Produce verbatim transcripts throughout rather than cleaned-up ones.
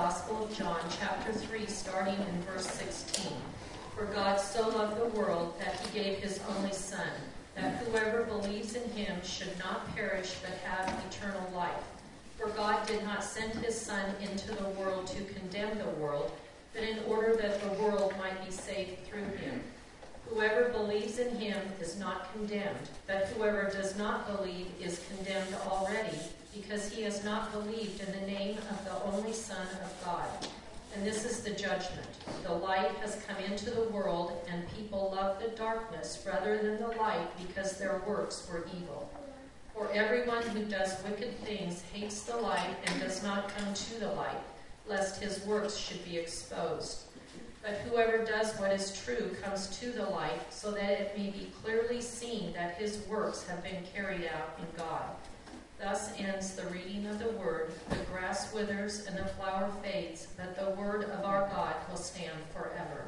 Gospel of John, chapter three, starting in verse sixteen. For God so loved the world that he gave his only Son, that whoever believes in him should not perish but have eternal life. For God did not send his Son into the world to condemn the world, but in order that the world might be saved through him. Whoever believes in him is not condemned, but whoever does not believe is condemned already, because he has not believed in the name of the only Son of God. And this is the judgment. The light has come into the world, and people love the darkness rather than the light, because their works were evil. For everyone who does wicked things hates the light and does not come to the light, lest his works should be exposed. But whoever does what is true comes to the light, so that it may be clearly seen that his works have been carried out in God. Thus ends the reading of the word. The grass withers and the flower fades, but the word of our God will stand forever.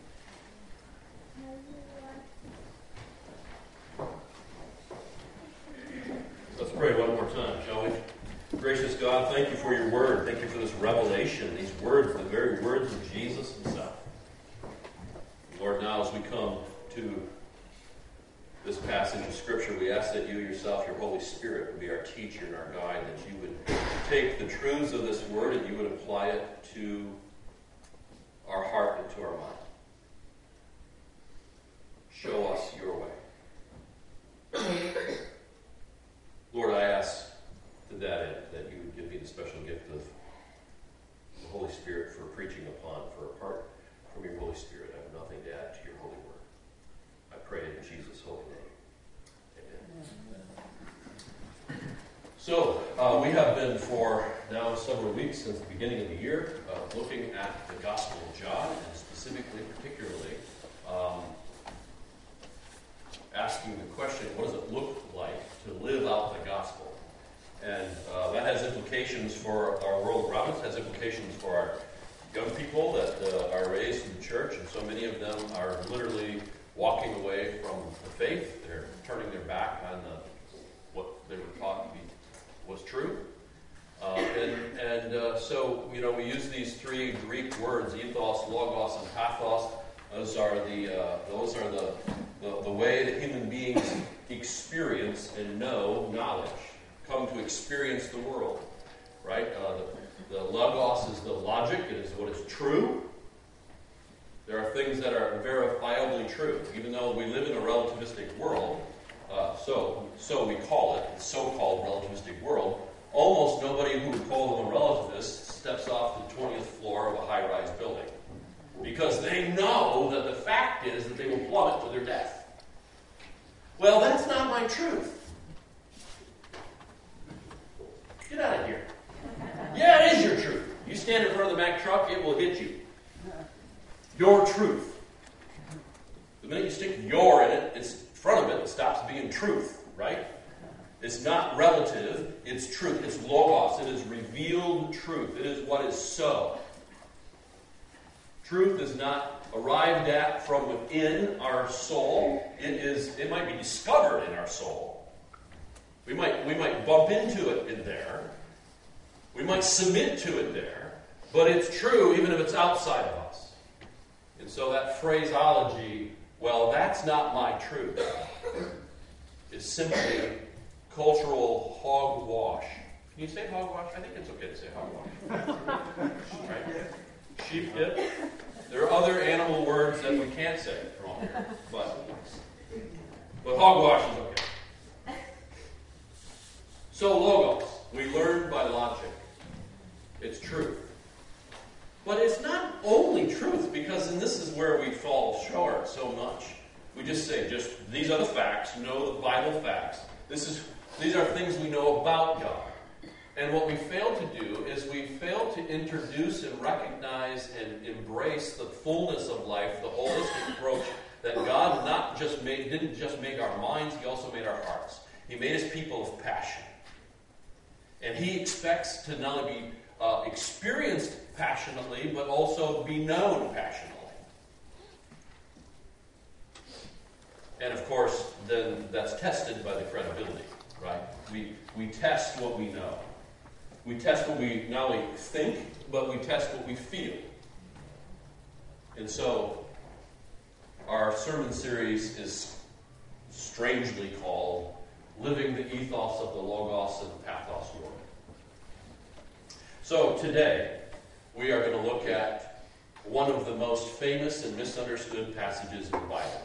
Let's pray one more time, shall we? Gracious God, thank you for your word. Thank you for this revelation, these words, the very words of Jesus himself. Lord, now as we come to this passage of Scripture, we ask that you yourself, your Holy Spirit, would be our teacher and our guide, that you would take the truths of this word and you would apply it to our heart and to our mind. Show us your way. Lord, I ask to that end that you would give me the special gift of the Holy Spirit for preaching upon, for apart from your Holy Spirit, I have nothing to add to your holy word. I pray in Jesus' holy name. Amen. So, uh, we have been for now several weeks since the beginning of the year uh, looking at the Gospel of John, and specifically, particularly, um, asking the question, what does it look like to live out the Gospel? And uh, that has implications for our world around us, has implications for our young people that uh, are raised in the church, and so many of them are literally walking away from the faith. They're turning their back on the, what they were taught to be was true. Uh, and and uh, so, you know, we use these three Greek words, ethos, logos, and pathos. Those are the uh, those are the, the the way that human beings experience and know knowledge, come to experience the world, right? Uh, the, the logos is the logic; it is what is true. There are things that are verifiably true, even though we live in a relativistic world. Uh, so, so we call it, the so-called relativistic world. Almost nobody who would call them a relativist steps off the twentieth floor of a high-rise building, because they know that the fact is that they will plummet to their death. Well, that's not my truth. Get out of here. Yeah, it is your truth. You stand in front of the Mack truck, it will hit you. Your truth. The minute you stick your in it, it's in front of it, it stops being truth, right? It's not relative, it's truth. It's logos. It is revealed truth. It is what is so. Truth is not arrived at from within our soul. It is. It might be discovered in our soul. We might, we might bump into it in there. We might submit to it there. But it's true even if it's outside of us. And so that phraseology, well, that's not my truth, is simply cultural hogwash. Can you say hogwash? I think it's okay to say hogwash. Right? Sheep dip. There are other animal words that we can't say from here, but, but hogwash is okay. So logos, we learn by logic. It's truth. But it's not only truth, because, and this is where we fall short so much. We just say, just these are the facts, know the Bible facts. This is these are things we know about God. And what we fail to do is we fail to introduce and recognize and embrace the fullness of life, the holistic approach that God not just made, didn't just make our minds, He also made our hearts. He made us people of passion. And He expects to not only be uh, experienced passionately, but also be known passionately. And of course, then that's tested by the credibility, right? We we test what we know. we test what we not only think, but we test what we feel. And so, our sermon series is strangely called Living the Ethos of the Logos and Pathos World. So today, we are going to look at one of the most famous and misunderstood passages in the Bible.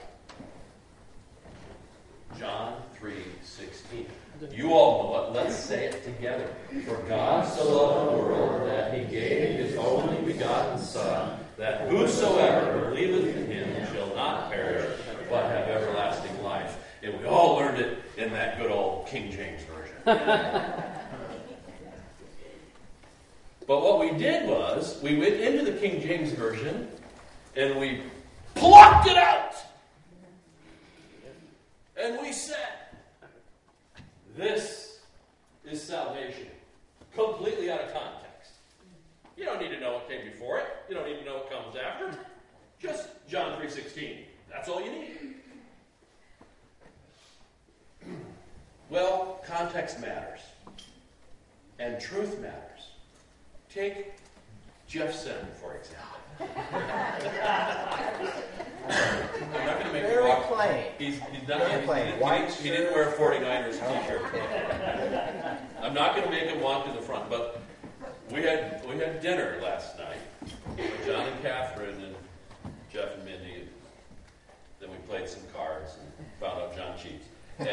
John three sixteen. You all know it. Let's say it together. For God so loved the world that he gave his only begotten Son, that whosoever believeth in him shall not perish, but have everlasting life. And we all learned it in that good old King James Version. But what we did was, we went into the King James Version, and we plucked it out. And we said, this is salvation. Completely out of context. You don't need to know what came before it. You don't need to know what comes after. Just John three sixteen. That's all you need. Well, context matters. And truth matters. Take Jeff Sen, for example. I'm not going to make Very you walk. plain. He's, he's not, Very he, plain. He, he, White didn't, he didn't wear a forty-niners Oh, t-shirt. okay. I'm not going to make him walk to the front, but we had we had dinner last night with John and Catherine and Jeff and Mindy. And then we played some cards and found out John cheats. And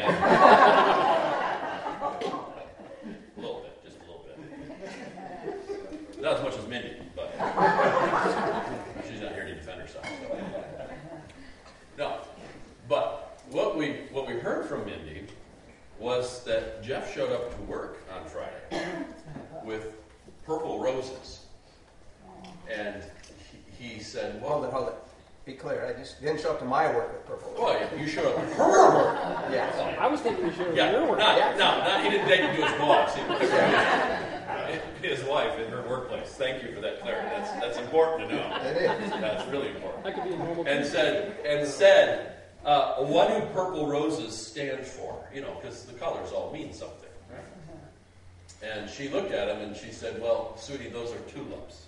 a little bit, just a little bit. Not as much as Mindy, but she's not here to defend herself. So. No, but what we what we heard from Mindy was that Jeff showed up to work on Friday with purple roses, and he, he said, "Well, Hold it, hold it. Be clear. I just didn't show up to my work with purple. well, you showed up to her work." Yes. I was thinking you should have Yeah, your no, work. no, no, he didn't take you to his boss. He his wife in her workplace. Thank you for that clarity. That's that's important to know. It is. That's really important. That could be a normal And thing. said, and said, uh, what do purple roses stand for? You know, because the colors all mean something, right? And she looked at him and she said, well, sweetie, those are tulips.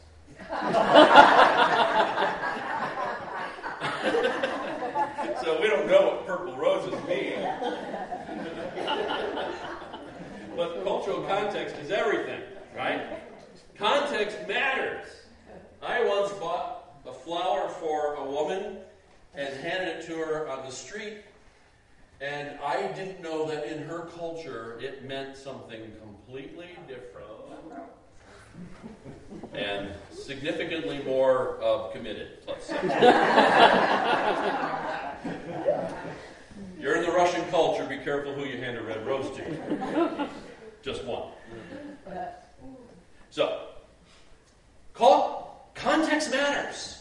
So we don't know what purple roses mean. But cultural context is everything, right? Context matters. I once bought a flower for a woman and handed it to her on the street, and I didn't know that in her culture it meant something completely different and significantly more uh, committed, let's say. You're in the Russian culture, be careful who you hand a red rose to. Just one. So, call, context matters.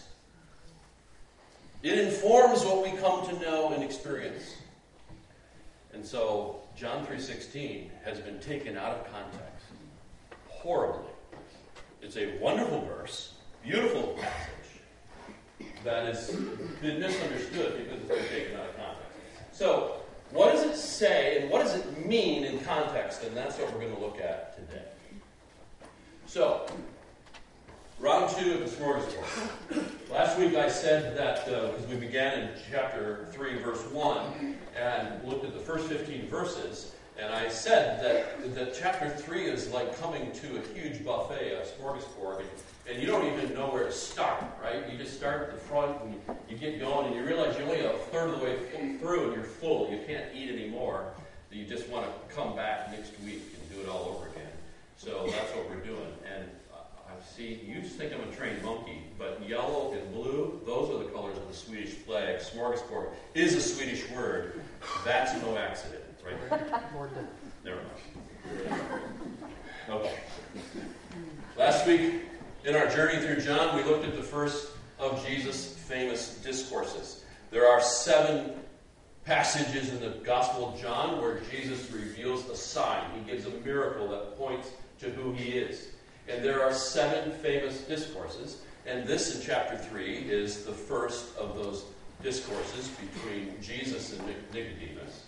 It informs what we come to know and experience. And so, John three sixteen has been taken out of context horribly. It's a wonderful verse, beautiful passage, that has been misunderstood because it's been taken out of context. So, what does it say and what does it mean in context? And that's what we're going to look at today. So, round two of the smorgasbord. Last week I said that, because uh, we began in chapter three, verse one, and looked at the first fifteen verses, and I said that, that chapter three is like coming to a huge buffet, a smorgasbord, and, and you don't even know where to start, right? You just start at the front, and you, you get going, and you realize you're only a third of the way through, and you're full. You can't eat anymore. You just want to come back next week and do it all over again. So that's what we're doing. And uh, I see, you just think I'm a trained monkey, but yellow and blue, those are the colors of the Swedish flag. Smorgasbord is a Swedish word. That's no accident, right? Never mind. Okay. Last week, in our journey through John, we looked at the first of Jesus' famous discourses. There are seven passages in the Gospel of John where Jesus reveals a sign. He gives a miracle that points to who he is. And there are seven famous discourses, and this in chapter three is the first of those discourses between Jesus and Nicodemus.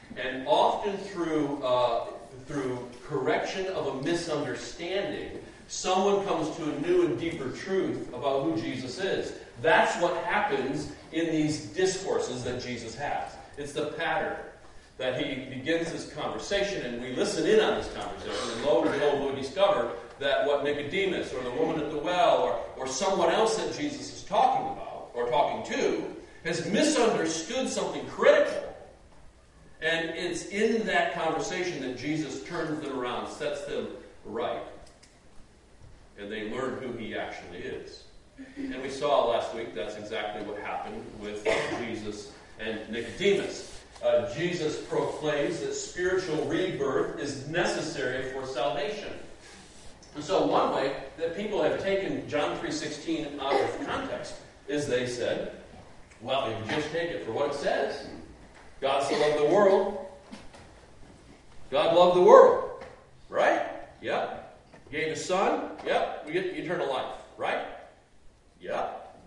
And often through, uh, through correction of a misunderstanding, someone comes to a new and deeper truth about who Jesus is. That's what happens in these discourses that Jesus has. It's the pattern that he begins this conversation, and we listen in on this conversation, and lo and behold, we discover that what Nicodemus or the woman at the well or, or someone else that Jesus is talking about or talking to has misunderstood something critical. And it's in that conversation that Jesus turns them around, sets them right. And they learn who he actually is. And we saw last week that's exactly what happened with Jesus and Nicodemus. Uh, Jesus proclaims that spiritual rebirth is necessary for salvation. And so one way that people have taken John three sixteen out of context is they said, well, if you just take it for what it says, God so loved the world. God loved the world. Right? Yep. He gave his son. Yep. We get eternal life. Right? Yep.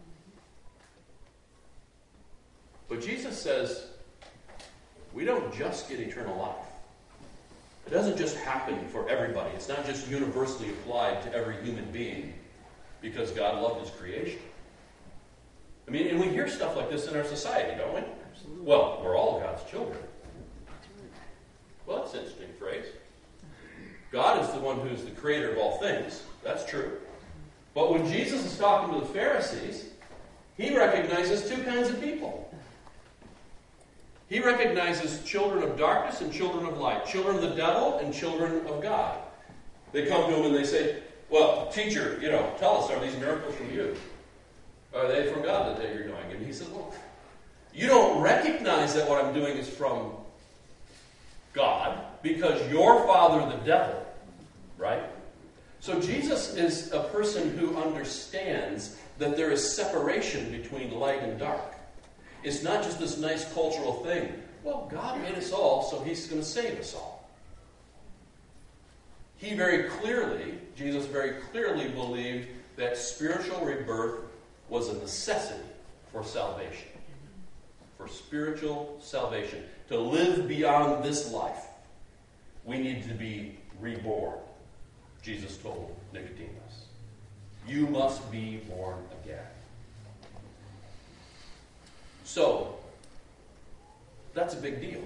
But Jesus says, we don't just get eternal life. It doesn't just happen for everybody. It's not just universally applied to every human being because God loved his creation. I mean, and we hear stuff like this in our society, don't we? Absolutely. Well, we're all God's children. Well, that's an interesting phrase. God is the one who's the creator of all things. That's true. But when Jesus is talking to the Pharisees, he recognizes two kinds of people. He recognizes children of darkness and children of light, children of the devil and children of God. They come to him and they say, well, teacher, you know, tell us, are these miracles from you? Are they from God that you're doing? And he says, well, you don't recognize that what I'm doing is from God because your father, the devil, right? So Jesus is a person who understands that there is separation between light and dark. It's not just this nice cultural thing. Well, God made us all, so he's going to save us all. He very clearly, Jesus very clearly believed that spiritual rebirth was a necessity for salvation. For spiritual salvation. To live beyond this life, we need to be reborn. Jesus told Nicodemus, you must be born again. So, that's a big deal.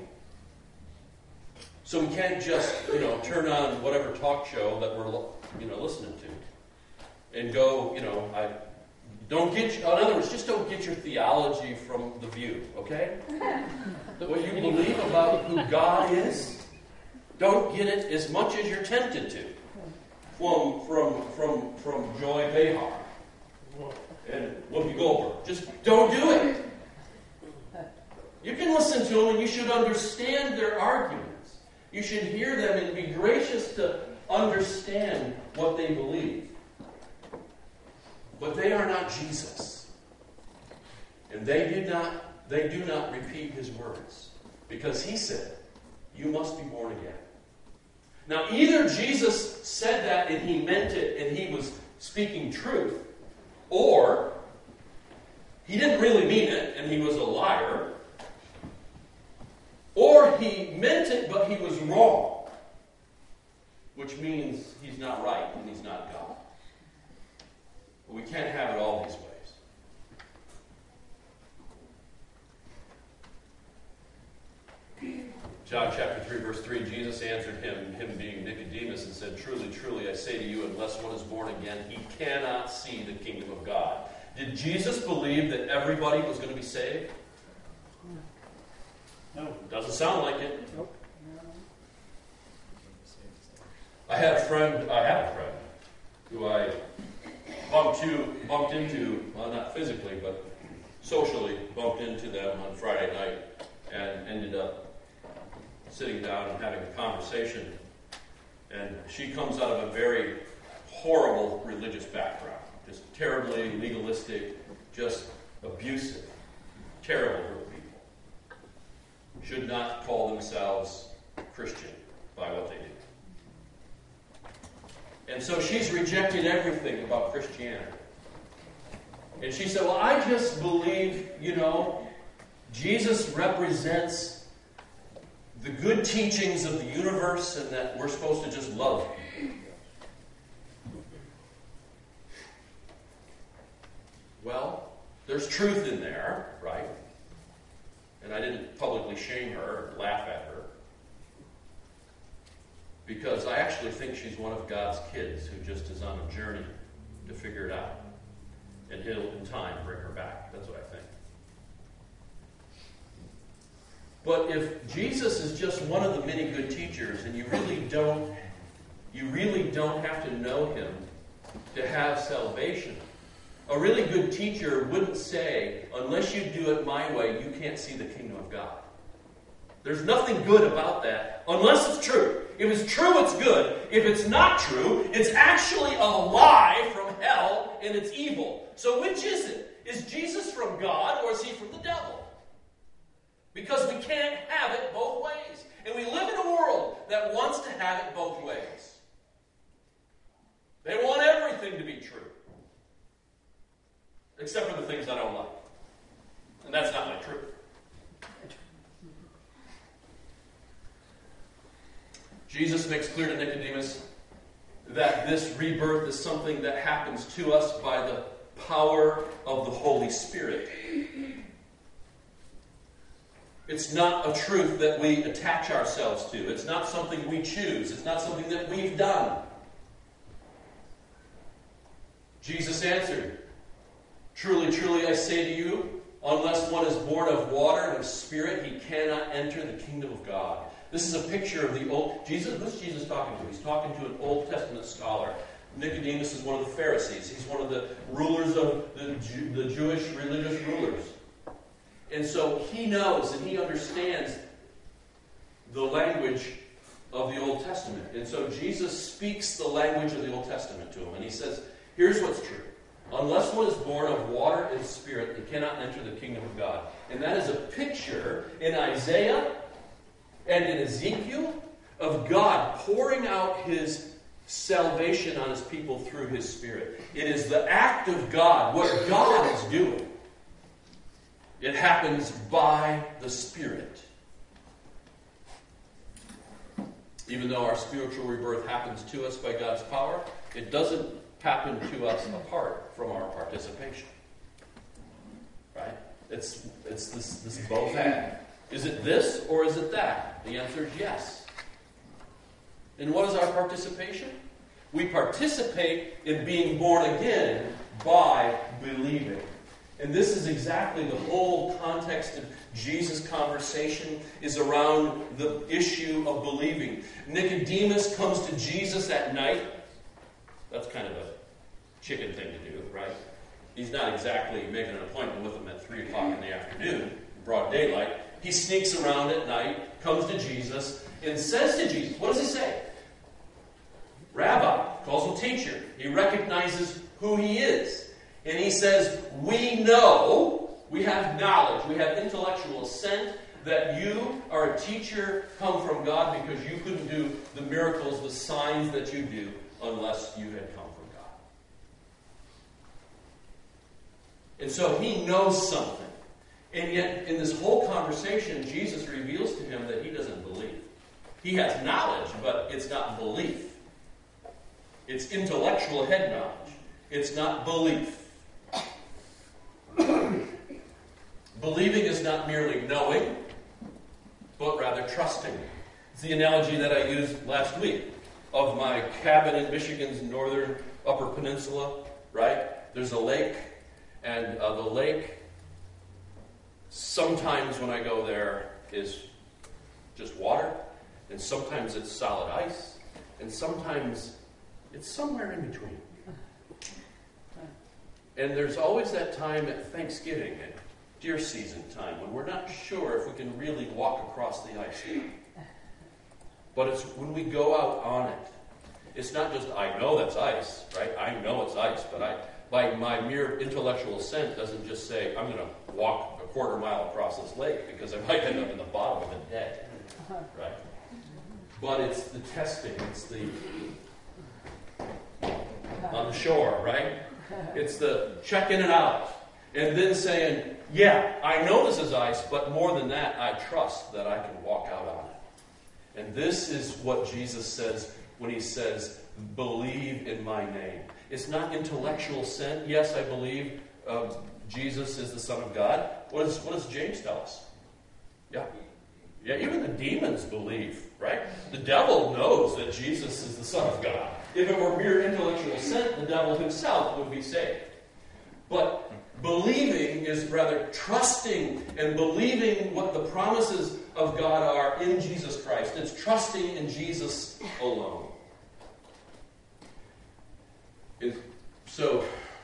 So we can't just, you know, turn on whatever talk show that we're, you know, listening to and go, you know, I don't get, in other words, just don't get your theology from The View, okay? What you believe about who God is, don't get it as much as you're tempted to from from from from Joy Behar and Whoopi Goldberg. Just don't do it. You can listen to them and you should understand their arguments. You should hear them and be gracious to understand what they believe. But they are not Jesus. And they did not, they do not repeat his words. Because he said, you must be born again. Now either Jesus said that and he meant it and he was speaking truth, or he didn't really mean it and he was a liar, or he meant it, but he was wrong. Which means he's not right and he's not God. But we can't have it all these ways. John chapter three, verse three, Jesus answered him, him being Nicodemus, and said, truly, truly, I say to you, unless one is born again, he cannot see the kingdom of God. Did Jesus believe that everybody was going to be saved? No. Doesn't sound like it. Nope. I had a friend, I have a friend, who I bumped, to, bumped into, well, not physically, but socially bumped into them on Friday night and ended up sitting down and having a conversation. And she comes out of a very horrible religious background. Just terribly legalistic, just abusive, terrible group of people. Should not call themselves Christian by what they do. And so she's rejected everything about Christianity. And she said, well, I just believe, you know, Jesus represents the good teachings of the universe and that we're supposed to just love people. Well, there's truth in there, right? And I didn't publicly shame her or laugh at her, because I actually think she's one of God's kids who just is on a journey to figure it out. And He'll, in time, bring her back. That's what I think. But if Jesus is just one of the many good teachers, and you really don't, you really don't have to know Him to have salvation. A really good teacher wouldn't say, unless you do it my way, you can't see the kingdom of God. There's nothing good about that, unless it's true. If it's true, it's good. If it's not true, it's actually a lie from hell, and it's evil. So which is it? Is Jesus from God, or is He from the devil? Because we can't have it both ways. And we live in a world that wants to have it both ways. They want everything to be true. Except for the things I don't like. And that's not my truth. Jesus makes clear to Nicodemus that this rebirth is something that happens to us by the power of the Holy Spirit. It's not a truth that we attach ourselves to. It's not something we choose. It's not something that we've done. Jesus answered, "Truly, truly, I say to you, unless one is born of water and of Spirit, he cannot enter the kingdom of God." This is a picture of the old... Jesus, who's Jesus talking to? He's talking to an Old Testament scholar. Nicodemus is one of the Pharisees. He's one of the rulers of the, Jew, the Jewish religious rulers. And so he knows and he understands the language of the Old Testament. And so Jesus speaks the language of the Old Testament to him. And he says, here's what's true. Unless one is born of water and Spirit, he cannot enter the kingdom of God. And that is a picture in Isaiah and in Ezekiel of God pouring out His salvation on His people through His Spirit. It is the act of God, what God is doing. It happens by the Spirit. Even though our spiritual rebirth happens to us by God's power, it doesn't happen to us apart from our participation. Right? It's it's this, this both and. Is it this or is it that? The answer is yes. And what is our participation? We participate in being born again by believing. And this is exactly the whole context of Jesus' conversation is around the issue of believing. Nicodemus comes to Jesus at night. That's kind of a chicken thing to do, right? He's not exactly making an appointment with him at three o'clock in the afternoon, broad daylight. He sneaks around at night, comes to Jesus, and says to Jesus, what does he say? Rabbi, calls him teacher. He recognizes who he is. And he says, we know, we have knowledge, we have intellectual assent that you are a teacher come from God because you couldn't do the miracles, the signs that you do unless you had come from God. And so he knows something. And yet, in this whole conversation, Jesus reveals to him that he doesn't believe. He has knowledge, but it's not belief. It's intellectual head knowledge. It's not belief. Believing is not merely knowing, but rather trusting. It's the analogy that I used last week of my cabin in Michigan's northern Upper Peninsula, right? There's a lake, and uh, the lake, sometimes when I go there, is just water, and sometimes it's solid ice, and sometimes it's somewhere in between. And there's always that time at Thanksgiving, at deer season time, when we're not sure if we can really walk across the ice. But it's when we go out on it. It's not just, I know that's ice, right? I know it's ice, but I, by my mere intellectual assent doesn't just say, I'm going to walk a quarter mile across this lake because I might end up in the bottom of it dead, right? But it's the testing, it's the on the shore, right? It's the checking it out. And then saying, yeah, I know this is ice, but more than that, I trust that I can walk out on it. And this is what Jesus says when he says, believe in my name. It's not intellectual assent. Yes, I believe uh, Jesus is the Son of God. What, is, what does James tell us? Yeah. Yeah, even the demons believe, right? The devil knows that Jesus is the Son of God. If it were mere intellectual assent, the devil himself would be saved. But believing is rather trusting and believing what the promises of God are in Jesus Christ. It's trusting in Jesus alone. It, so,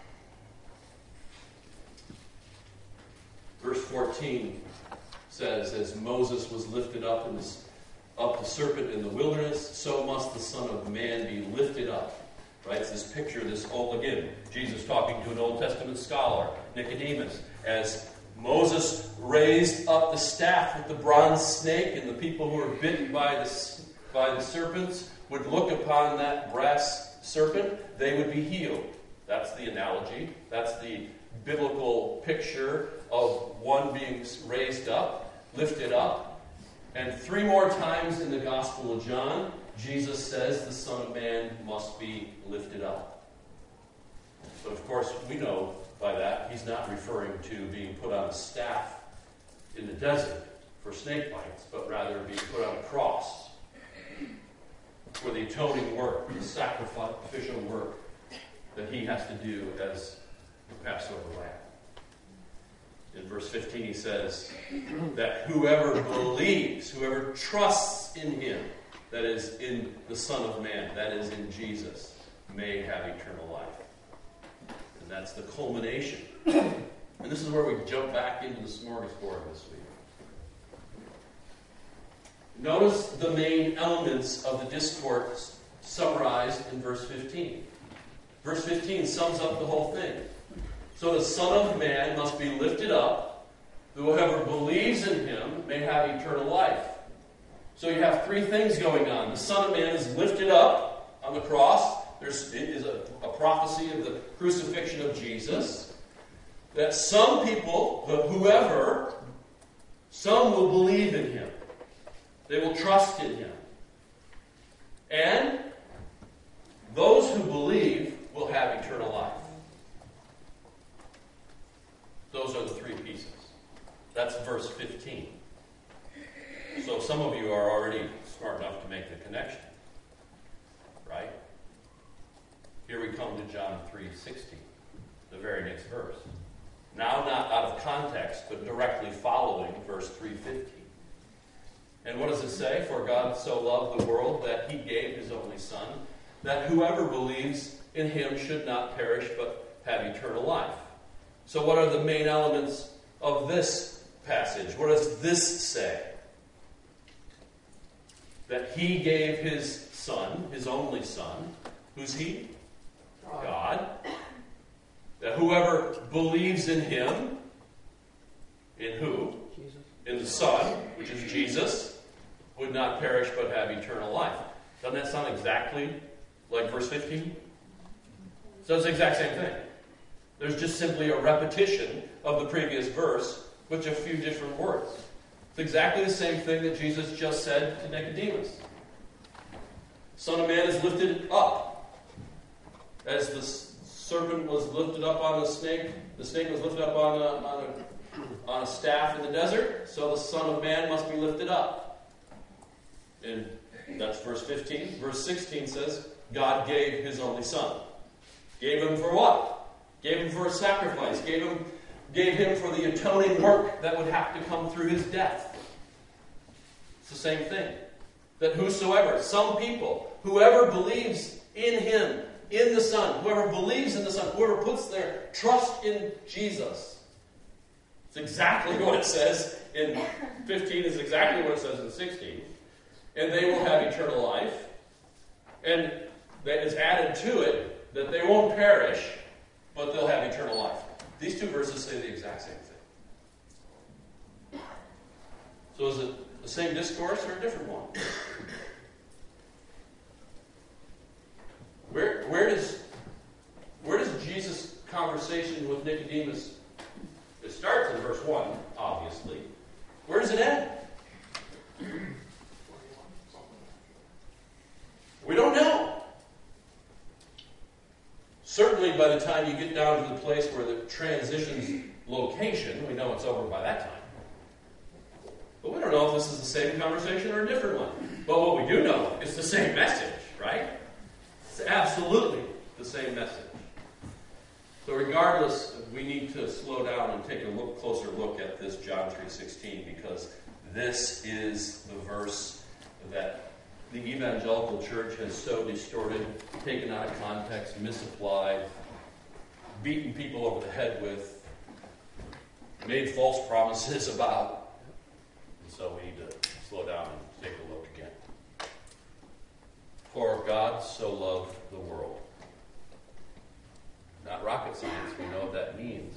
verse fourteen says, as Moses was lifted up in this, up the serpent in the wilderness, so must the Son of Man be lifted up. Right? It's this picture, this old, again, Jesus talking to an Old Testament scholar, Nicodemus, as Moses raised up the staff with the bronze snake, and the people who were bitten by the, by the serpents would look upon that brass serpent, they would be healed. That's the analogy. That's the biblical picture of one being raised up, lifted up. And three more times in the Gospel of John, Jesus says the Son of Man must be lifted up. But of course, we know by that he's not referring to being put on a staff in the desert for snake bites, but rather being put on a cross for the atoning work, the sacrificial work that he has to do as the Passover lamb. In verse fifteen he says that whoever believes, whoever trusts in him, that is in the Son of Man, that is in Jesus, may have eternal life. And that's the culmination. And this is where we jump back into the smorgasbord this week. Notice the main elements of the discourse summarized in verse fifteen. Verse fifteen sums up the whole thing. So the Son of Man must be lifted up, that whoever believes in him may have eternal life. So you have three things going on. The Son of Man is lifted up on the cross. There's, it is a, a prophecy of the crucifixion of Jesus. That some people, whoever, some will believe in him. They will trust in him. And those who believe will have eternal life. Those are the three pieces. That's verse fifteen. So some of you are already smart enough to make the connection. Right? Here we come to John three sixteen, the very next verse. Now not out of context, but directly following verse three fifteen. And what does it say? For God so loved the world that he gave his only Son, that whoever believes in him should not perish but have eternal life. So what are the main elements of this passage? What does this say? That he gave his Son, his only Son. Who's he? God. That whoever believes in him, in who? Jesus. In the Son, which is Jesus, would not perish but have eternal life. Doesn't that sound exactly like verse fifteen? So it's the exact same thing. There's just simply a repetition of the previous verse with a few different words. It's exactly the same thing that Jesus just said to Nicodemus. Son of Man is lifted up. As the serpent was lifted up on the snake, the snake was lifted up on a, on a, on a staff in the desert, so the Son of Man must be lifted up. And that's verse fifteen. Verse sixteen says, God gave his only Son. Gave him for what? Gave him for a sacrifice. Gave him, gave him for the atoning work that would have to come through his death. It's the same thing. That whosoever, some people, whoever believes in him, in the Son, whoever believes in the Son, whoever puts their trust in Jesus. It's exactly what it says in fifteen, is exactly what it says in sixteen. And they will have eternal life. And that is added to it that they won't perish, but they'll have eternal life. These two verses say the exact same thing. So is it the same discourse or a different one? Where, where does where does Jesus' conversation with Nicodemus, it starts in verse one, obviously. Where does it end? We don't know. Certainly by the time you get down to the place where the transitions location, we know it's over by that time. But we don't know if this is the same conversation or a different one. But what we do know is the same message, right? It's absolutely the same message. So regardless, we need to slow down and take a look, closer look at this John three sixteen, because this is the verse that the evangelical church has so distorted, taken out of context, misapplied, beaten people over the head with, made false promises about. And so we need to slow down and take a look again. For God so loved the world. Not rocket science, we know what that means.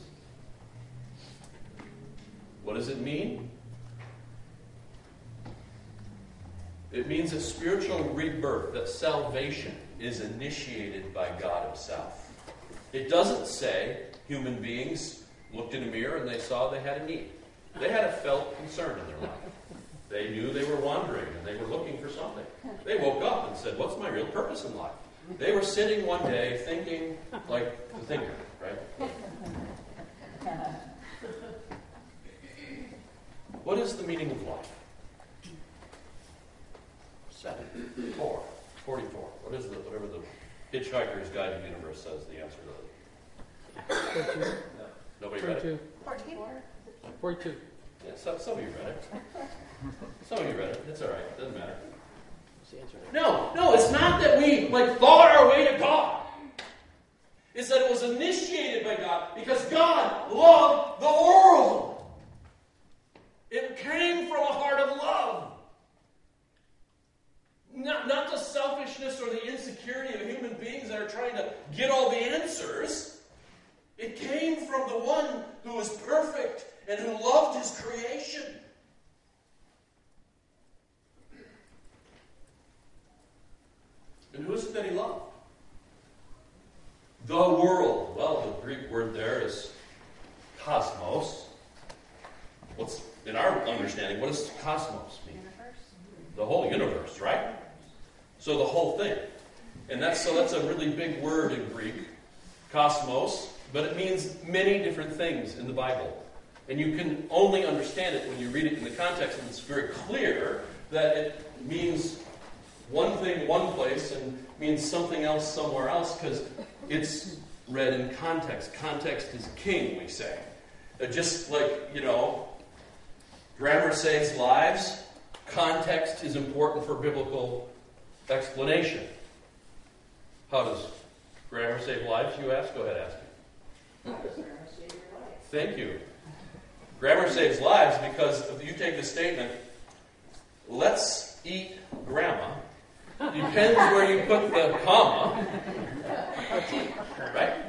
What does it mean? It means a spiritual rebirth, that salvation is initiated by God Himself. It doesn't say human beings looked in a mirror and they saw they had a need. They had a felt concern in their life. They knew they were wandering and they were looking for something. They woke up and said, what's my real purpose in life? They were sitting one day thinking like the thinker, right? What is the meaning of life? Seven, four, forty-four. What is the, whatever the Hitchhiker's Guide to the Universe says the answer to it? No. Nobody read it? forty-four. forty-two. Yeah, some, some of you read it. Some of you read it. It's all right. Doesn't matter. No, no, it's not that we like thought our way to God. It's that it was initiated by God because God loved the world. It came from a heart of love. Not, not the selfishness or the insecurity of human beings that are trying to get all the answers. It came from the one who is perfect and who loved his creation. And who is it that he loved? The world. Well, the Greek word there is cosmos. What's, in our understanding, what does cosmos mean? Universe. The whole universe, right? So the whole thing. And that's so that's a really big word in Greek, cosmos, but it means many different things in the Bible. And you can only understand it when you read it in the context, and it's very clear that it means one thing one place and means something else somewhere else because it's read in context. Context is king, we say. Uh, just like, you know, grammar saves lives, context is important for biblical explanation. How does grammar save lives, you ask? Go ahead, ask me. How does grammar save your life? Thank you. Grammar saves lives because if you take the statement, let's eat grandma, depends where you put the comma, right?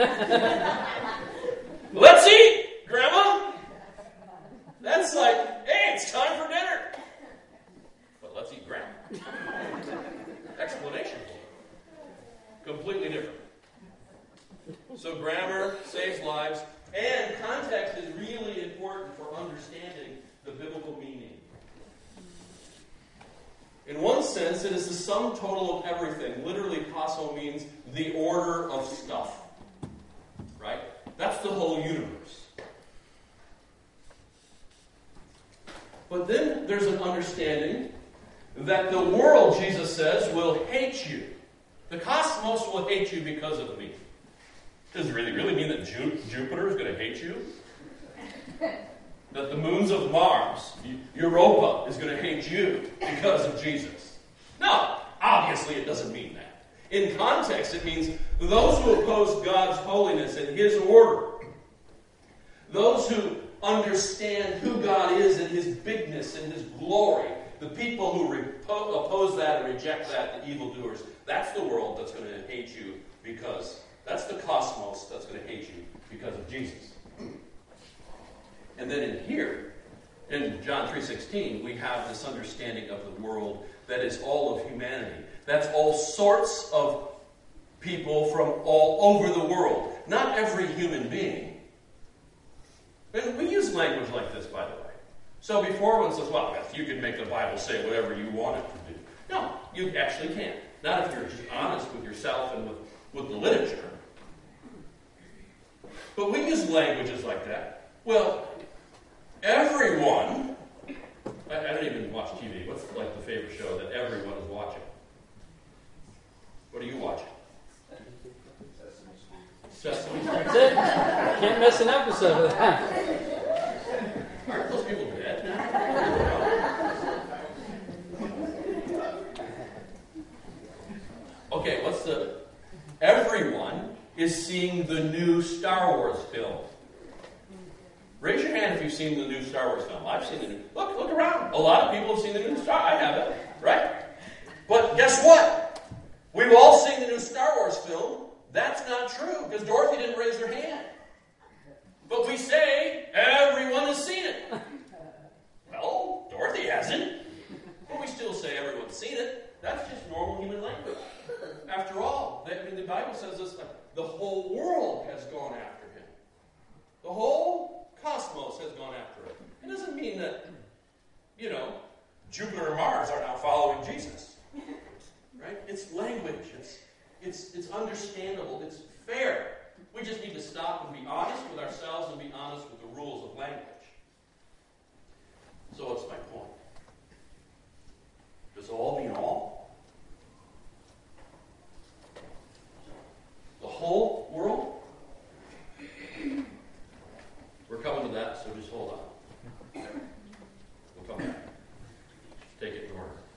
Let's eat, grandma. That's like, hey, it's time for dinner. But let's eat grandma. Explanation. Completely different. So grammar saves lives, and context is really important for understanding the biblical meaning. In one sense, it is the sum total of everything. Literally, passo means the order of stuff. Right? That's the whole universe. But then there's an understanding that the world, Jesus says, will hate you. The cosmos will hate you because of me. Does it really, really mean that Ju- Jupiter is going to hate you? That the moons of Mars, Europa, is going to hate you because of Jesus? No, obviously it doesn't mean that. In context, it means those who oppose God's holiness and His order, those who understand who God is and His bigness and His glory, the people who repo- oppose that and reject that, the evildoers, that's the world that's going to hate you because, that's the cosmos that's going to hate you because of Jesus. And then in here, in John three sixteen, we have this understanding of the world that is all of humanity. That's all sorts of people from all over the world. Not every human being. And we use language like this, by the way. So before one says, well, Beth, you can make the Bible say whatever you want it to do. No, you actually can't. Not if you're just honest with yourself and with, with the literature. But we use languages like that. Well, everyone, I, I don't even watch T V. What's like the favorite show that everyone is watching? What are you watching? Sesame Street. That's it. Can't miss an episode of that. Aren't those people dead now? Okay, what's the... Everyone is seeing the new Star Wars film. Raise your hand if you've seen the new Star Wars film. I've seen the new... Look, look around. A lot of people have seen the new Star... I haven't, right? But guess what? We've all seen the new Star Wars film. That's not true, because Dorothy didn't raise her hand. But we say everyone has seen it. Well, Dorothy hasn't. But we still say everyone's seen it. That's just normal human language. After all, I mean, the Bible says this, the whole world has gone after him. The whole cosmos has gone after him. It doesn't mean that, you know, Jupiter and Mars are now following Jesus. Right? It's language. It's It's, it's understandable. It's fair. We just need to stop and be honest with ourselves and be honest with the rules of language. So what's my point? Does all mean all? The whole world? We're coming to that, so just hold on. We'll come back. Take it in order.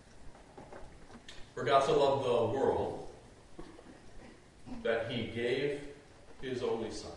For God so loved the world that he gave his only Son.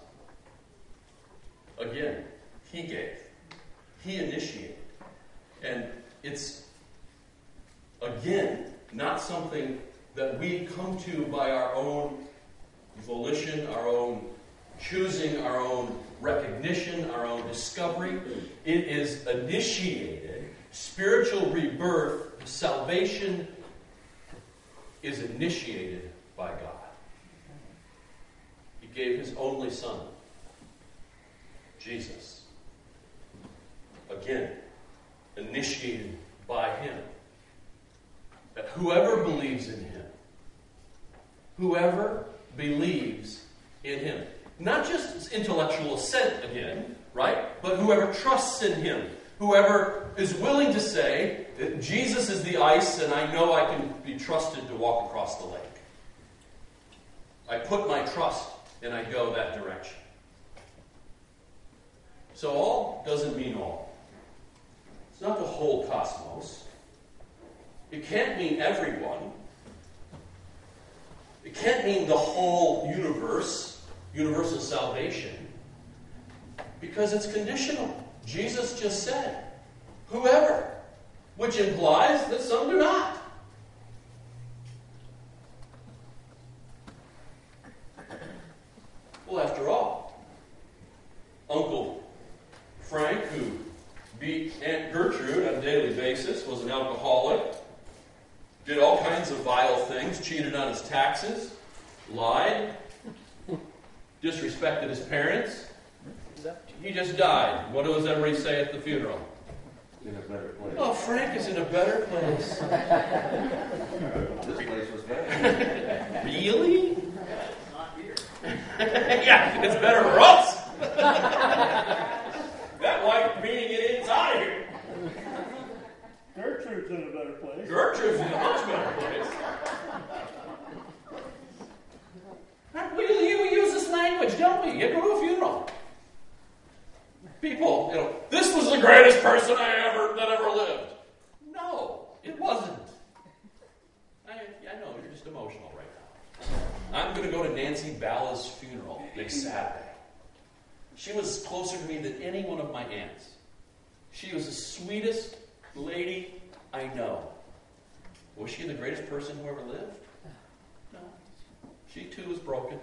Again, he gave. He initiated. And it's, again, not something that we come to by our own volition, our own choosing, our own recognition, our own discovery. It is initiated. Spiritual rebirth, salvation is initiated by God. Gave his only Son, Jesus. Again, initiated by him. That whoever believes in him, whoever believes in him, not just intellectual assent again, right? But whoever trusts in him, whoever is willing to say that Jesus is the ice and I know I can be trusted to walk across the lake. I put my trust and I go that direction. So all doesn't mean all. It's not the whole cosmos. It can't mean everyone. It can't mean the whole universe, universal salvation, because it's conditional. Jesus just said, whoever, which implies that some do not. Well, after all, Uncle Frank, who beat Aunt Gertrude on a daily basis, was an alcoholic, did all kinds of vile things, cheated on his taxes, lied, disrespected his parents. He just died. What does everybody say at the funeral? In a better place. Oh, Frank is in a better place. This place was better. Really? Yeah, it's better for us. That white meaning it is out of here. Gertrude's in a better place. Gertrude's in a much better place. We, we use this language, don't we? You go to a funeral. People, you know, this was the greatest person I ever that ever lived. No, it wasn't. I, I know you're just emotional right now. I'm going to go to Nancy Balla's funeral next Saturday. She was closer to me than any one of my aunts. She was the sweetest lady I know. Was she the greatest person who ever lived? No. She too was broken.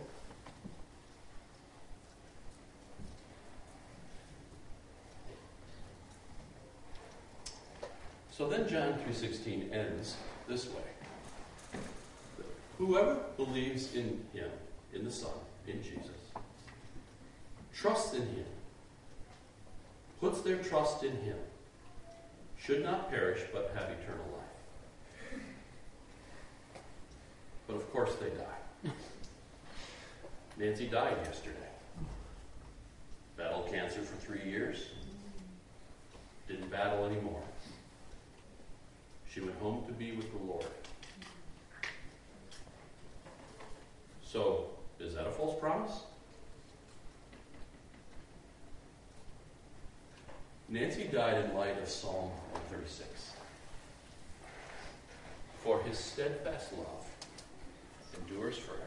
So then John three sixteen ends this way. Whoever believes in him, in the Son, in Jesus, trusts in him, puts their trust in him, should not perish but have eternal life. But of course they die. Nancy died yesterday. Battled cancer for three years. Didn't battle anymore. She went home to be with the Lord. So, is that a false promise? Nancy died in light of Psalm one thirty-six. For his steadfast love endures forever.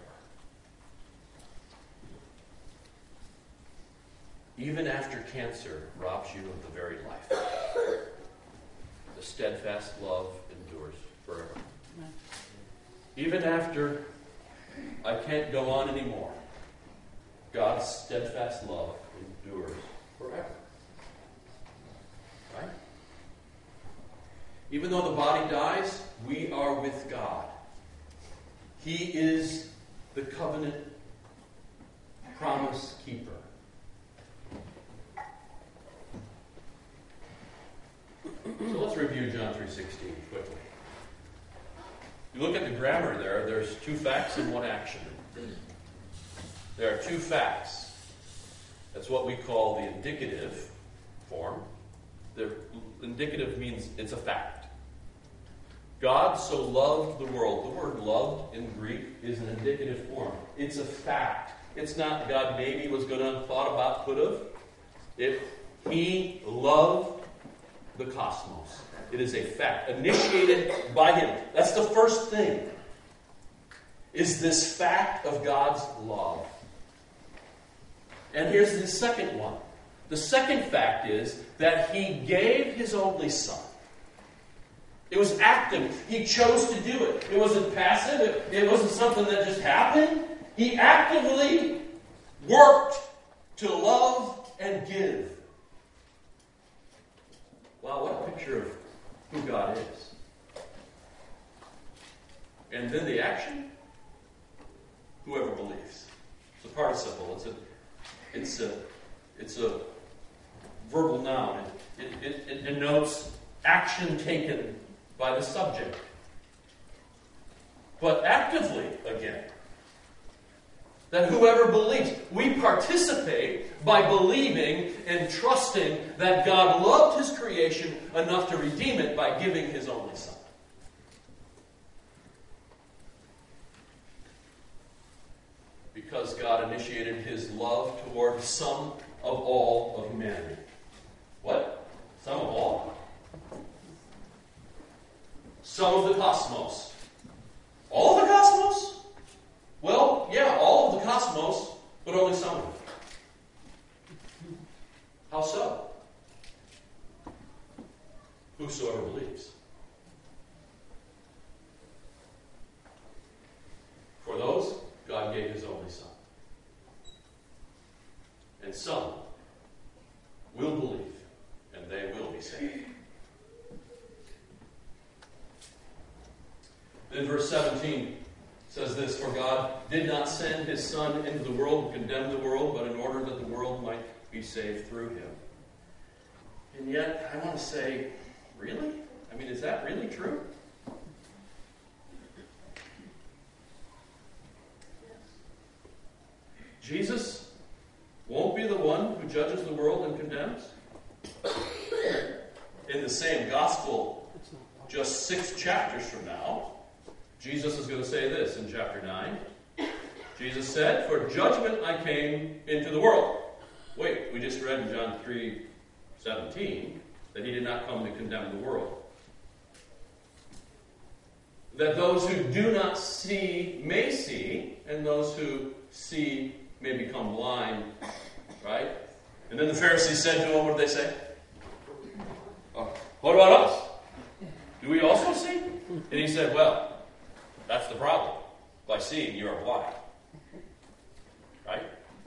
Even after cancer robs you of the very life, the steadfast love endures forever. Even after I can't go on anymore, God's steadfast love endures forever. Right? Even though the body dies, we are with God. He is the covenant promise keeper. So let's review John three sixteen quickly. You look at the grammar there, there's two facts and one action. There are two facts. That's what we call the indicative form. The indicative means it's a fact. God so loved the world. The word loved in Greek is an indicative form. It's a fact. It's not God maybe was going to, thought about, could have. If He loved the cosmos. It is a fact, initiated by Him. That's the first thing, is this fact of God's love. And here's the second one. The second fact is that He gave His only Son. It was active. He chose to do it. It wasn't passive. It, it wasn't something that just happened. He actively worked to love and give. Wow, what a picture of who God is. And then the action? Whoever believes. It's a participle. It's a, it's a, it's a verbal noun. It, it, it denotes action taken by the subject. But actively, again, that whoever believes, we participate by believing and trusting that God loved His creation enough to redeem it by giving His only Son. Because God initiated His love toward some of all of humanity. What? Some of all? Some of the cosmos. All of the cosmos? Well, yeah, all of the cosmos, but only some of it. How so? Whosoever believes. For those, God gave His only Son. And some will believe, and they will be saved. Then verse seventeen says this, for God did not send His Son into the world to condemn the world, but in order that the world might be saved through Him. And yet, I want to say, really? I mean, is that really true? Jesus won't be the one who judges the world and condemns? In the same gospel, just six chapters from now, Jesus is going to say this in chapter nine. Jesus said, for judgment I came into the world. Wait, we just read in John three seventeen that He did not come to condemn the world. That those who do not see may see, and those who see may become blind. Right? And then the Pharisees said to Him, what did they say? Oh, what about us? Do we also see? And He said, well, that's the problem. By seeing, you are blind. Right?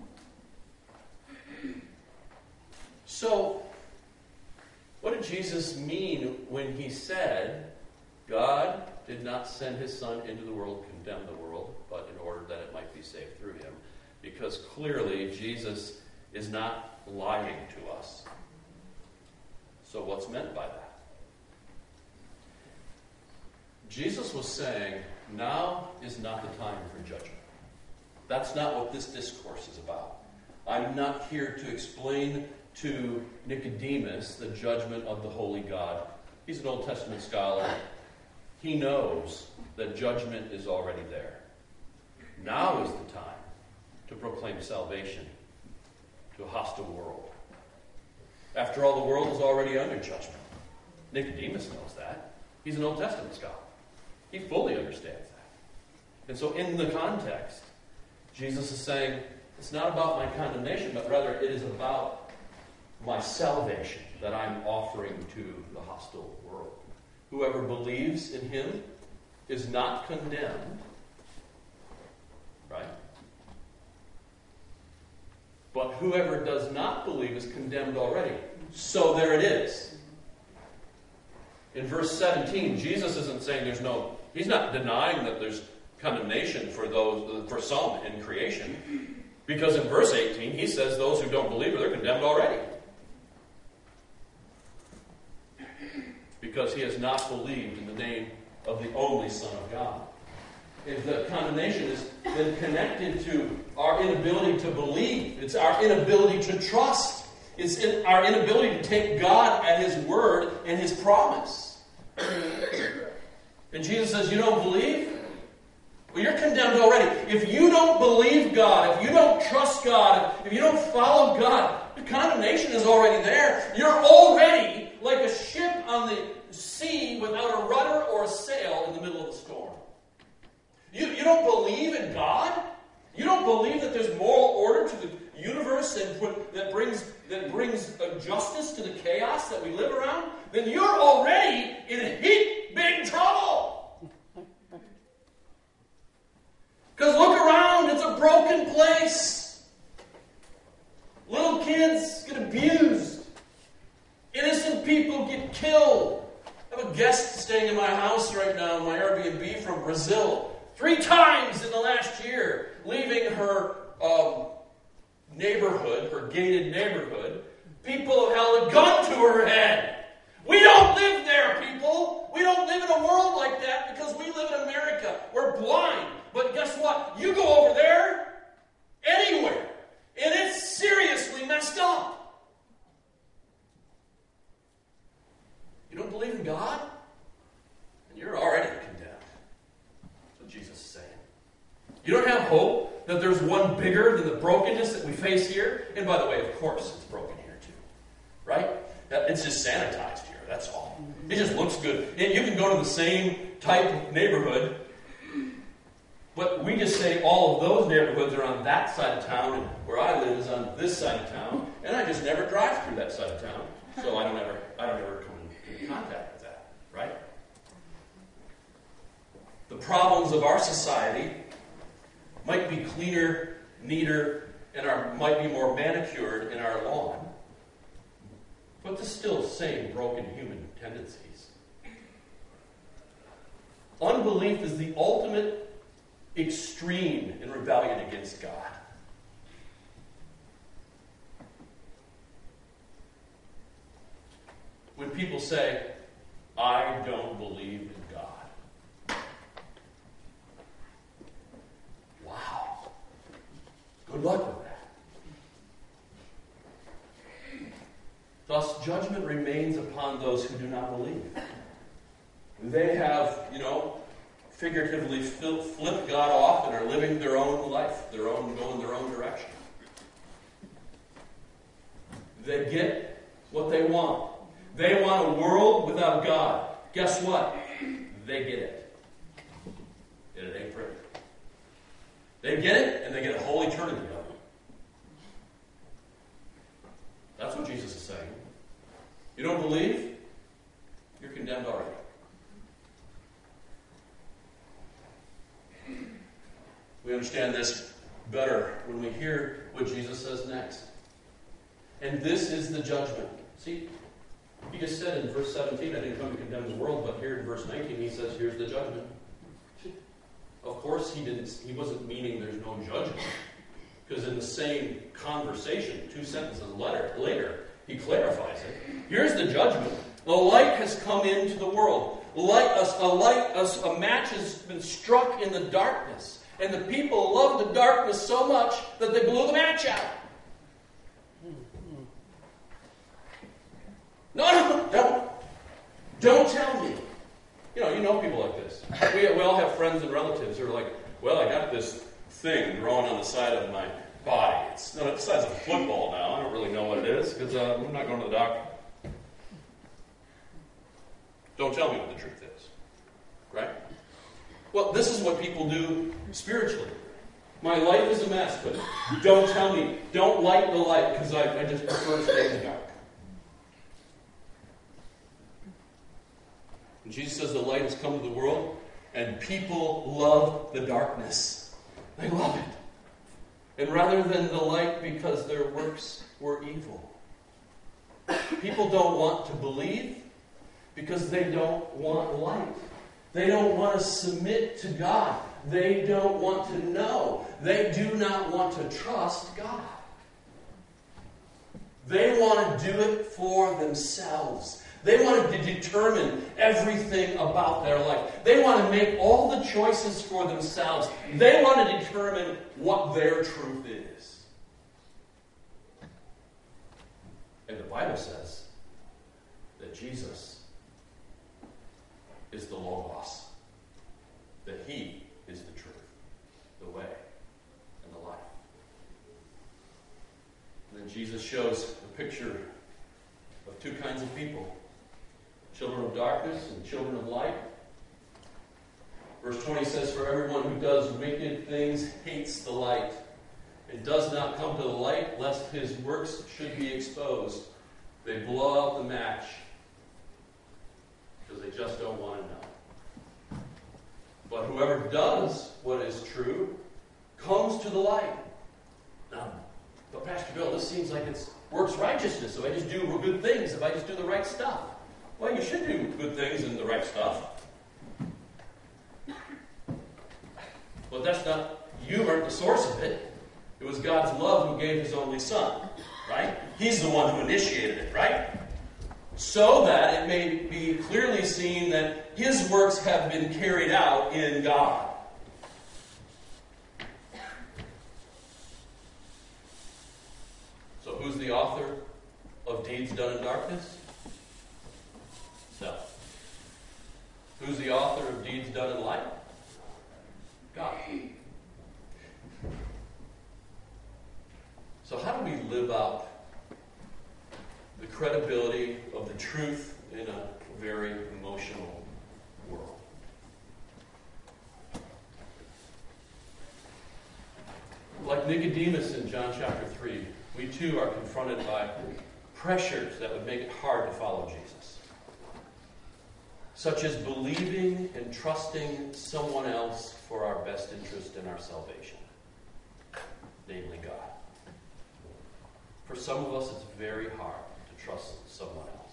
So, what did Jesus mean when He said, God did not send His Son into the world to condemn the world, but in order that it might be saved through Him? Because clearly, Jesus is not lying to us. So what's meant by that? Jesus was saying, now is not the time for judgment. That's not what this discourse is about. I'm not here to explain to Nicodemus the judgment of the holy God. He's an Old Testament scholar. He knows that judgment is already there. Now is the time to proclaim salvation to a hostile world. After all, the world is already under judgment. Nicodemus knows that. He's an Old Testament scholar. He fully understands that. And so in the context, Jesus is saying, it's not about my condemnation, but rather it is about my salvation that I'm offering to the hostile world. Whoever believes in him is not condemned, right? But whoever does not believe is condemned already. So there it is. In verse seventeen, Jesus isn't saying there's no, he's not denying that there's condemnation for those, for some in creation. Because in verse eighteen, he says those who don't believe are condemned already. Because he has not believed in the name of the only Son of God. If the condemnation is then connected to our inability to believe, it's our inability to trust, it's in our inability to take God at his word and his promise. And Jesus says, you don't believe? Well, you're condemned already. If you don't believe God, if you don't trust God, if you don't follow God, the condemnation is already there. You're already like a ship on the sea without a rudder or a sail in the middle of a storm. You, you don't believe in God? You don't believe that there's moral order to the universe and put, that brings that brings uh, justice to the chaos that we live around? Then you're already in a heap big trouble. Because look around, it's a broken place. Little kids get abused. Innocent people get killed. I have a guest staying in my house right now, my Airbnb from Brazil. Three times in the last year, leaving her um, neighborhood, her gated neighborhood, people have held a gun to her head. We don't live there, people. We don't live in a world like that because we live in America. We're blind. But guess what? You go over there, anywhere, and it's seriously messed up. You don't believe in God? And you're already condemned. That's what Jesus is saying. You don't have hope that there's one bigger than the brokenness that we face here? And by the way, of course, it's broken here too. Right? It's just sanitized here, that's all. It just looks good. And you can go to the same type of neighborhood, but we just say all of those neighborhoods are on that side of town, and where I live is on this side of town, and I just never drive through that side of town. So I don't ever I don't ever come in contact with that, right? The problems of our society might be cleaner, neater, and are might be more manicured in our lawn, but there's still the same broken human tendencies. Unbelief is the ultimate extreme in rebellion against God. When people say, I don't believe in God. Wow. Good luck with that. Thus, judgment remains upon those who do not believe. They have, you know, figuratively flipped God off and are living their own life, their own, going their own direction. They get what they want. They want a world without God. Guess what? They get it. And it ain't pretty. They get it, and they get a whole eternity of it. That's what Jesus is saying. You don't believe? You're condemned already. We understand this better when we hear what Jesus says next. And this is the judgment. See, he just said in verse seventeen, I didn't come to condemn the world, but here in verse nineteen, he says, here's the judgment. Of course, he didn't. He wasn't meaning there's no judgment. Because in the same conversation, two sentences later, later, he clarifies it. Here's the judgment. The light has come into the world. light, a, a light, a, a match has been struck in the darkness. And the people loved the darkness so much that they blew the match out. No, no, don't. Don't tell me. You know, you know people like this. We, we all have friends and relatives who are like, well, I got this thing growing on the side of my body. It's not the size of a football now. I don't really know what it is because uh, I'm not going to the doctor. Don't tell me what the truth is. Right? Well, this is what people do spiritually. My life is a mess, but don't tell me. Don't light the light because I, I just prefer to stay in the dark. And Jesus says the light has come to the world, and people love the darkness. They love it. And rather than the light because their works were evil. People don't want to believe because they don't want light. They don't want to submit to God. They don't want to know. They do not want to trust God. They want to do it for themselves. They want to determine everything about their life. They want to make all the choices for themselves. They want to determine what their truth is. And the Bible says that Jesus is the Logos, that He is the truth, the way, and the life. And then Jesus shows a picture of two kinds of people. Children of darkness and children of light. Verse twenty says, for everyone who does wicked things hates the light and does not come to the light lest his works should be exposed. They blow out the match because they just don't want to know. But whoever does what is true comes to the light. Now, but Pastor Bill, this seems like it's works righteousness. If I just do good things, if I just do the right stuff. Well, you should do good things and the right stuff. But that's not, you aren't the source of it. It was God's love who gave His only Son, right? He's the one who initiated it, right? So that it may be clearly seen that His works have been carried out in God. So who's the author of deeds done in darkness? Self. Who's the author of deeds done in light? God. So how do we live out the credibility of the truth in a very emotional world? Like Nicodemus in John chapter three, we too are confronted by pressures that would make it hard to follow Jesus. Such as believing and trusting someone else for our best interest in our salvation, namely God. For some of us, it's very hard to trust someone else.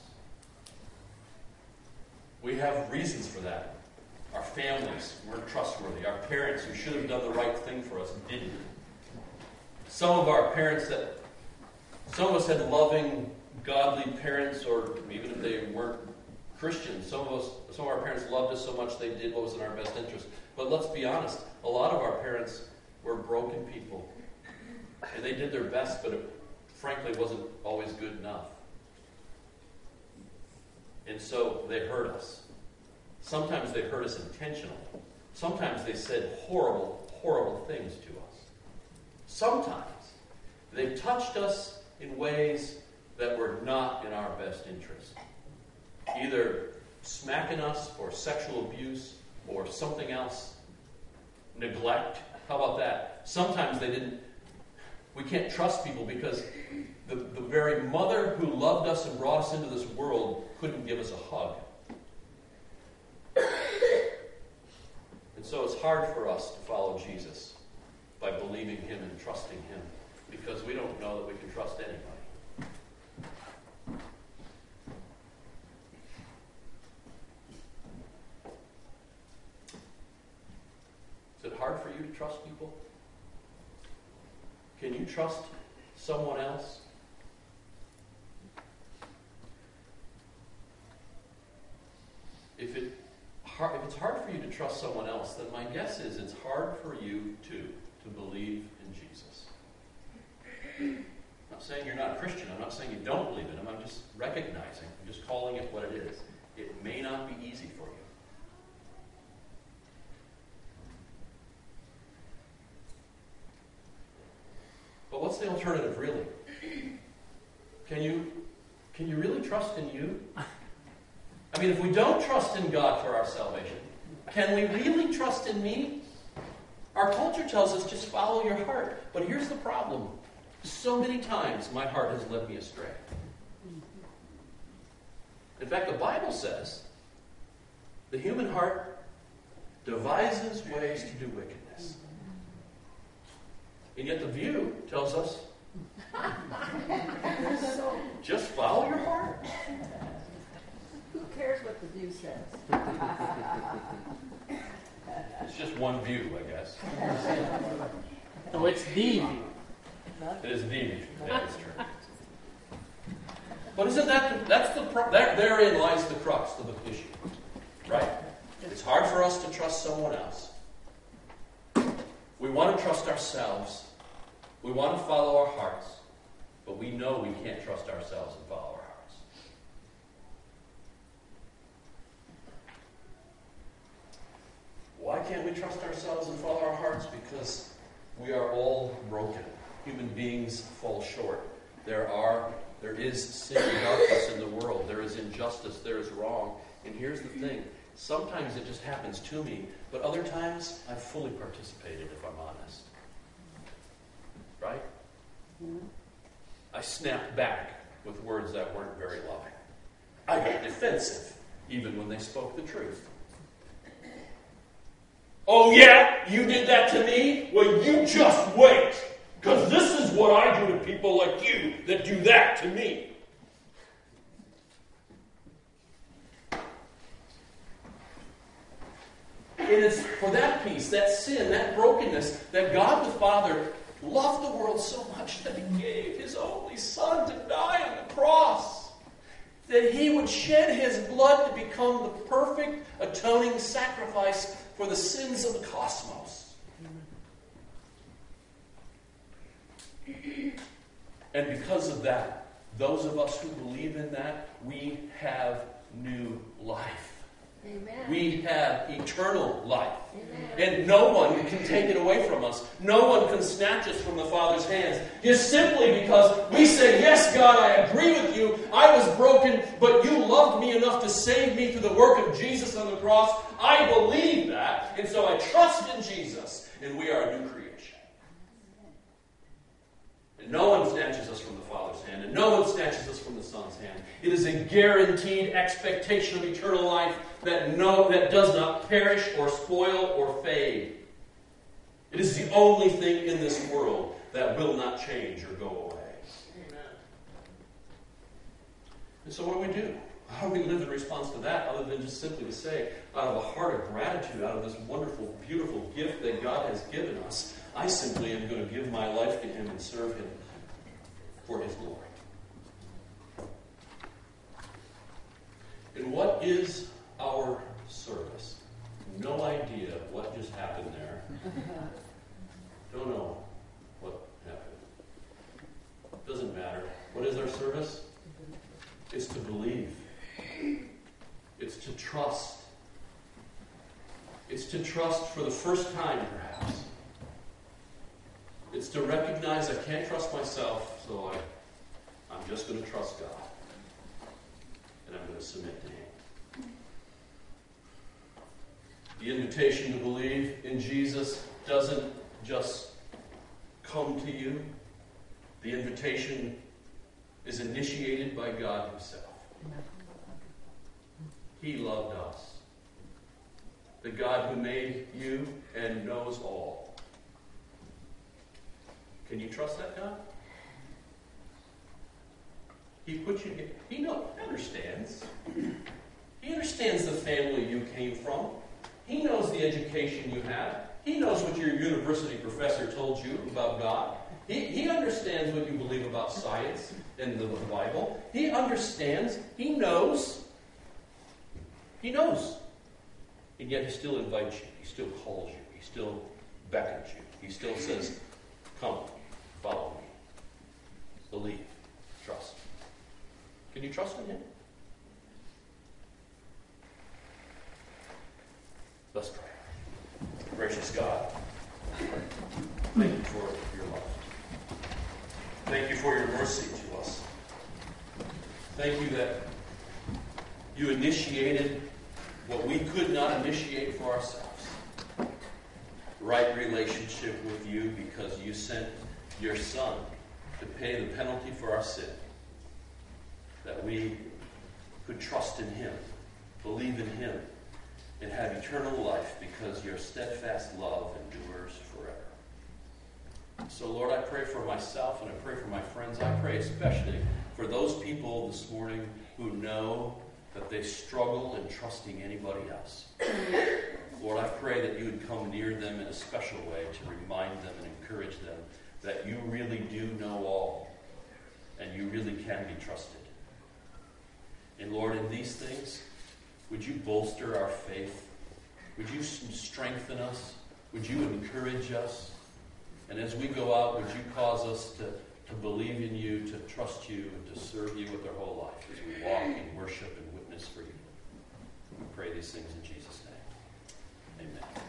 We have reasons for that. Our families weren't trustworthy. Our parents who should have done the right thing for us didn't. Some of our parents that, some of us had loving, godly parents, or even if they weren't Christians, some of us, some of our parents loved us so much they did what was in our best interest. But let's be honest, a lot of our parents were broken people. And they did their best, but it frankly wasn't always good enough. And so they hurt us. Sometimes they hurt us intentionally. Sometimes they said horrible, horrible things to us. Sometimes they touched us in ways that were not in our best interest. Either smacking us, or sexual abuse, or something else. Neglect. How about that? Sometimes they didn't. We can't trust people because the, the very mother who loved us and brought us into this world couldn't give us a hug. And so it's hard for us to follow Jesus by believing Him and trusting Him because we don't know that we can trust anybody. Is it hard for you to trust people? Can you trust someone else? If it trust someone else, then my guess is it's hard for you too to believe in Jesus. I'm not saying you're not a Christian. I'm not saying you don't believe in him. I'm just recognizing, I'm just calling it what it is. It may not be easy for you. But what's the alternative, really? Can you, can you really trust in you? I mean, if we don't trust in God for our salvation, can we really trust in me? Our culture tells us just follow your heart. But here's the problem. So many times my heart has led me astray. In fact, the Bible says the human heart devises ways to do wickedness. And yet the View tells us just follow your heart. Who cares what the View says? It's just one view, I guess. No, it's the view. It is the view. That is true. But isn't that, that's the, that, therein lies the crux of the issue. Right? It's hard for us to trust someone else. We want to trust ourselves. We want to follow our hearts. But we know we can't trust ourselves and follow our hearts. Why can't we trust ourselves and follow our hearts? Because we are all broken. Human beings fall short. There are, there is sin and darkness in the world. There is injustice. There is wrong. And here's the thing. Sometimes it just happens to me, but other times I've fully participated, if I'm honest. Right? Mm-hmm. I snapped back with words that weren't very loving. I got defensive, even when they spoke the truth. Oh yeah, you did that to me? Well, you just wait. Because this is what I do to people like you that do that to me. It is for that piece, that sin, that brokenness, that God the Father loved the world so much that He gave His only Son to die on the cross. That He would shed His blood to become the perfect atoning sacrifice for the sins of the cosmos. And because of that, those of us who believe in that, we have new life. Amen. We have eternal life. Amen. And no one can take it away from us. No one can snatch us from the Father's hands. Just simply because we say, yes, God, I agree with you. I was broken, but you loved me enough to save me through the work of Jesus on the cross. I believe that, and so I trust in Jesus, and we are a new creation. And no one snatches us from the Father's hand, and no one snatches us from the Son's hand. It is a guaranteed expectation of eternal life that no, that does not perish or spoil or fade. It is the only thing in this world that will not change or go away. Amen. And so what do we do? How do we live in response to that, other than just simply to say, out of a heart of gratitude, out of this wonderful, beautiful gift that God has given us, I simply am going to give my life to Him and serve Him for His glory. And what is our service? No idea what just happened there. Don't know what happened. Doesn't matter. What is our service? It's to believe. It's to trust. It's to trust for the first time, perhaps. It's to recognize I can't trust myself, so I, I'm just going to trust God. And I'm going to submit to Him. The invitation to believe in Jesus doesn't just come to you. The invitation is initiated by God Himself. He loved us. The God who made you and knows all. Can you trust that God? He put you here. He knows, he understands. He understands the family you came from. He knows the education you had. He knows what your university professor told you about God. He, he understands what you believe about science and the, the Bible. He understands. He knows. He knows. And yet he still invites you. He still calls you. He still beckons you. He still says, come, follow me. Believe. Trust. Can you trust in him? Let's pray. Gracious God, thank you for your love. Thank you for your mercy to us. Thank you that you initiated what we could not initiate for ourselves. Right relationship with you because you sent your Son to pay the penalty for our sin. That we could trust in him, believe in him, and have eternal life because your steadfast love endures forever. So, Lord, I pray for myself and I pray for my friends. I pray especially for those people this morning who know that they struggle in trusting anybody else. Lord, I pray that you would come near them in a special way to remind them and encourage them that you really do know all and you really can be trusted. And Lord, in these things, would you bolster our faith? Would you strengthen us? Would you encourage us? And as we go out, would you cause us to, to believe in you, to trust you, and to serve you with our whole life as we walk and worship and witness for you? We pray these things in